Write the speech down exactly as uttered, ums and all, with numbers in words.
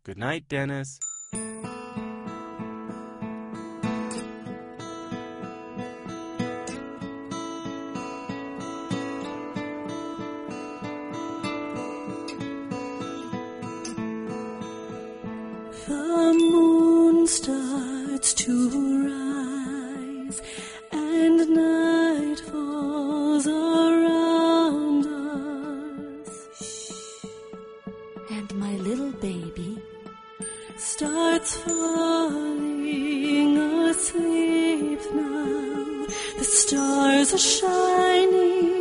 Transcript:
Good night, Dennis. The moon starts to rise, and night falls around us. And my little baby starts falling asleep now. The stars are shining